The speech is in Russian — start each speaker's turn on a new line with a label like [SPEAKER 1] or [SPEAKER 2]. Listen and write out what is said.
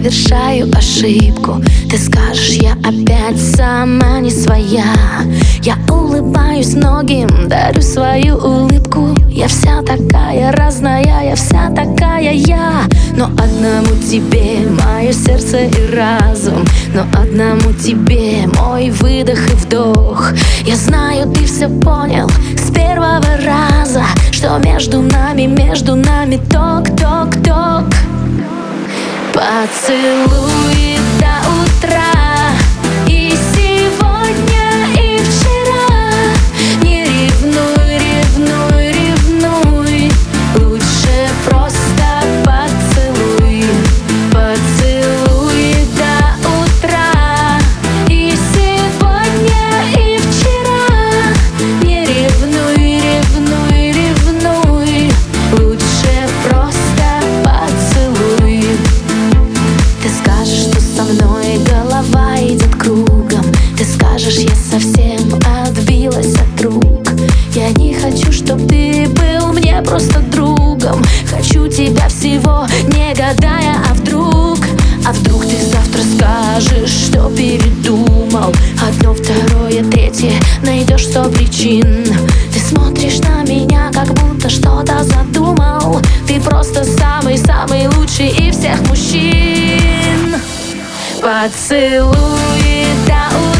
[SPEAKER 1] совершаю ошибку. Ты скажешь, я опять сама не своя. Я улыбаюсь многим, дарю свою улыбку. Я вся такая разная, я вся такая я. Но одному тебе мое сердце и разум, но одному тебе мой выдох и вдох. Я знаю, ты все понял с первого раза, что между нами ток-ток-ток. Поцелуй до утра, и сегодня, и вчера. Не ревнуй, ревнуй, ревнуй, лучше просто поцелуй. Поцелуй до утра, и сегодня, и вчера. Не ревнуй, ревнуй, ревнуй, лучше просто поцелуй. Ты скажешь, что со мной голова идет кругом. Ты скажешь, я совсем отбилась от рук. Я не хочу, чтоб ты был мне просто другом. Хочу тебя всего, не гадая, а вдруг ты завтра скажешь, что передумал. Одно, второе, третье, найдешь 100 причин. Ты смотришь на меня, как будто что-то задумал. Ты просто самый-самый лучший из всех мужчин. Поцелуй до утра.